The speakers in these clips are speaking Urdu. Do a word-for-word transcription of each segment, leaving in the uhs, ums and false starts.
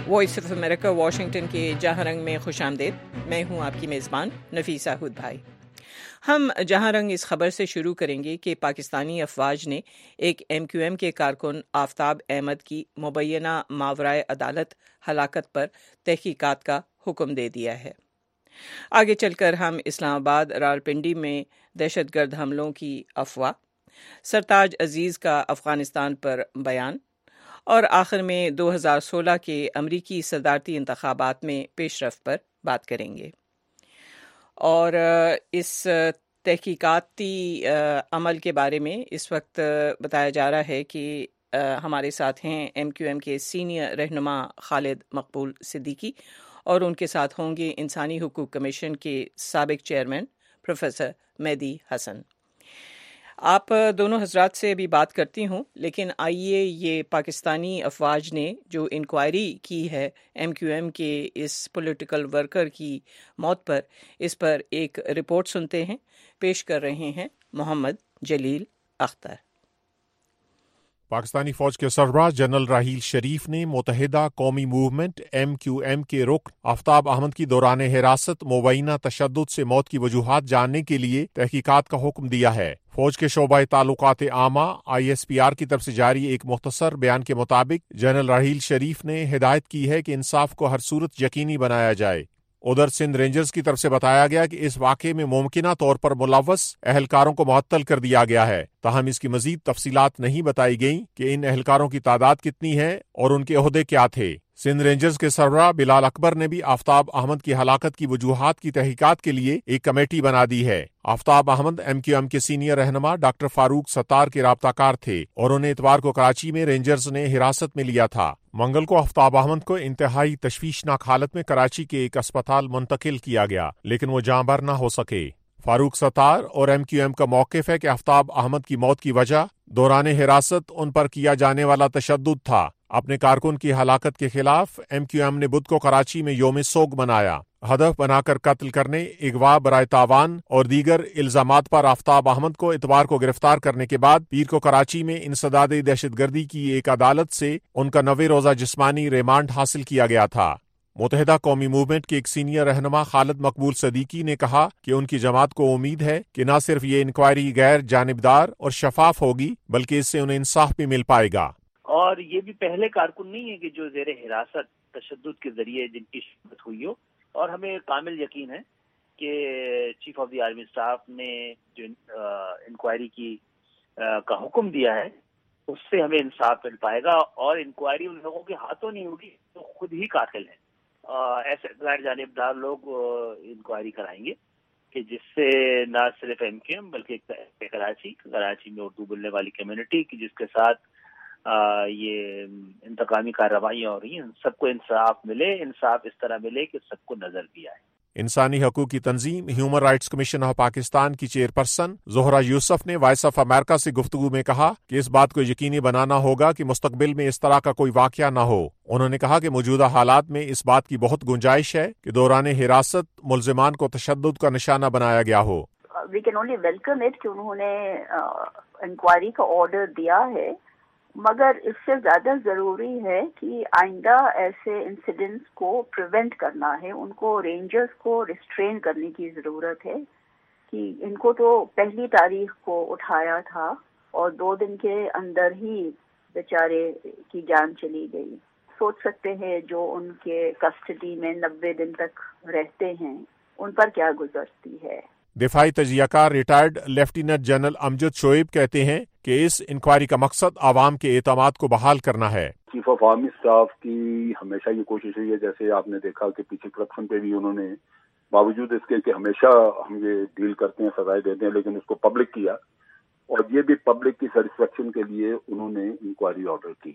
وائس آف امریکہ واشنگٹن کے جہاں رنگ میں خوش آمدید. میں ہوں آپ کی میزبان نفیسہ ہود بھائی. ہم جہاں رنگ اس خبر سے شروع کریں گے کہ پاکستانی افواج نے ایک ایم کیو ایم کے کارکن آفتاب احمد کی مبینہ ماورائے عدالت ہلاکت پر تحقیقات کا حکم دے دیا ہے. آگے چل کر ہم اسلام آباد راولپنڈی میں دہشت گرد حملوں کی افواہ، سرتاج عزیز کا افغانستان پر بیان اور آخر میں دو ہزار سولہ کے امریکی صدارتی انتخابات میں پیش رفت پر بات کریں گے. اور اس تحقیقاتی عمل کے بارے میں اس وقت بتایا جا رہا ہے کہ ہمارے ساتھ ہیں ایم کیو ایم کے سینئر رہنما خالد مقبول صدیقی، اور ان کے ساتھ ہوں گے انسانی حقوق کمیشن کے سابق چیئرمین پروفیسر مہدی حسن. آپ دونوں حضرات سے بھی بات کرتی ہوں، لیکن آئیے یہ پاکستانی افواج نے جو انکوائری کی ہے ایم کیو ایم کے اس پولیٹیکل ورکر کی موت پر، اس پر ایک رپورٹ سنتے ہیں. پیش کر رہے ہیں محمد جلیل اختر. پاکستانی فوج کے سربراہ جنرل راحیل شریف نے متحدہ قومی موومنٹ ایم کیو ایم کے رکن آفتاب احمد کی دوران حراست مبینہ تشدد سے موت کی وجوہات جاننے کے لیے تحقیقات کا حکم دیا ہے. فوج کے شعبہ تعلقات عامہ آئی ایس پی آر کی طرف سے جاری ایک مختصر بیان کے مطابق جنرل راحیل شریف نے ہدایت کی ہے کہ انصاف کو ہر صورت یقینی بنایا جائے. ادھر سندھ رینجرز کی طرف سے بتایا گیا کہ اس واقعے میں ممکنہ طور پر ملوث اہلکاروں کو معطل کر دیا گیا ہے، تاہم اس کی مزید تفصیلات نہیں بتائی گئیں کہ ان اہلکاروں کی تعداد کتنی ہے اور ان کے عہدے کیا تھے. سندھ رینجرز کے سربراہ بلال اکبر نے بھی آفتاب احمد کی ہلاکت کی وجوہات کی تحقیقات کے لیے ایک کمیٹی بنا دی ہے. Aftab Ahmed M Q M کے سینئر رہنما ڈاکٹر فاروق ستار کے رابطہ کار تھے اور انہیں اتوار کو کراچی میں رینجرز نے حراست میں لیا تھا. منگل کو آفتاب احمد کو انتہائی تشویشناک حالت میں کراچی کے ایک اسپتال منتقل کیا گیا، لیکن وہ جاں بحر نہ ہو سکے. فاروق ستار اور ایم کیو ایم کا موقف ہے کہ آفتاب احمد کی موت کی وجہ دوران حراست ان پر کیا جانے والا تشدد تھا. اپنے کارکن کی ہلاکت کے خلاف ایم کیو ایم نے بدھ کو کراچی میں یوم سوگ منایا. ہدف بنا کر قتل کرنے، اغوا برائے تاوان اور دیگر الزامات پر آفتاب احمد کو اتوار کو گرفتار کرنے کے بعد پیر کو کراچی میں انسداد دہشت گردی کی ایک عدالت سے ان کا نوے روزہ جسمانی ریمانڈ حاصل کیا گیا تھا. متحدہ قومی موومنٹ کے ایک سینئر رہنما خالد مقبول صدیقی نے کہا کہ ان کی جماعت کو امید ہے کہ نہ صرف یہ انکوائری غیر جانبدار اور شفاف ہوگی بلکہ اس سے انہیں انصاف بھی مل پائے گا. اور یہ بھی پہلے کارکن نہیں ہے کہ جو زیر حراست تشدد کے ذریعے جن کی شہادت ہوئی ہو، اور ہمیں کامل یقین ہے کہ chief of the army staff نے جو انکوائری کی کا حکم دیا ہے اس سے ہمیں انصاف مل پائے گا. اور انکوائری ان لوگوں کے ہاتھوں نہیں ہوگی تو خود ہی قاتل ہیں. ایسے غیر جانبدار لوگ انکوائری کرائیں گے کہ جس سے نہ صرف ایم کیو ایم بلکہ کراچی کراچی میں اردو بولنے والی کمیونٹی کی جس کے ساتھ آ, یہ انتقامی کارروائیاں ہو رہی ہیں، سب کو انصاف ملے. انصاف اس طرح ملے کہ سب کو نظر بھی آئے. انسانی حقوق کی تنظیم human rights commission of Pakistan کی چیئرپرسن زہرہ یوسف نے وائس آف امریکہ سے گفتگو میں کہا کہ اس بات کو یقینی بنانا ہوگا کہ مستقبل میں اس طرح کا کوئی واقعہ نہ ہو. انہوں نے کہا کہ موجودہ حالات میں اس بات کی بہت گنجائش ہے کہ دوران حراست ملزمان کو تشدد کا نشانہ بنایا گیا ہو. We can only welcome it کہ انہوں نے انکوائری کا آرڈر دیا ہے، مگر اس سے زیادہ ضروری ہے کہ آئندہ ایسے انسیڈنٹس کو پریونٹ کرنا ہے. ان کو رینجرز کو ریسٹرین کرنے کی ضرورت ہے کہ ان کو تو پہلی تاریخ کو اٹھایا تھا اور دو دن کے اندر ہی بیچارے کی جان چلی گئی. سوچ سکتے ہیں جو ان کے کسٹڈی میں نبے دن تک رہتے ہیں ان پر کیا گزرتی ہے. دفاعی تجزیہ کار retired lieutenant general Amjad Shoaib کہتے ہیں کہ اس انکوائری کا مقصد عوام کے اعتماد کو بحال کرنا ہے. چیف آف آرمی اسٹاف کی ہمیشہ یہ کوشش رہی ہے، جیسے آپ نے دیکھا کہ پیچھے کرپشن پہ بھی انہوں نے باوجود اس کے کہ ہمیشہ ہم یہ ڈیل کرتے ہیں، سزائیں دیتے ہیں، لیکن اس کو پبلک کیا اور یہ بھی پبلک کی سیٹسفیکشن کے لیے انہوں نے انکوائری آرڈر کی.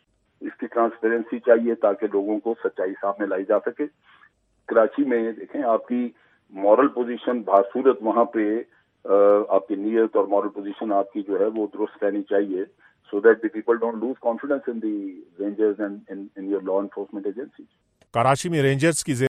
اس کی ٹرانسپیرنسی چاہیے تاکہ لوگوں کو سچائی سامنے لائی جا سکے. کراچی میں دیکھیں آپ کی مورل پوزیشن بھارصورت وہاں پہ آپ کی نیت اور مورل پوزیشن آپ کی جو ہے وہ درست رہنی چاہیے so that the people don't lose confidence in the rangers and in, in your law enforcement agencies. Karachi میں رینجرز کی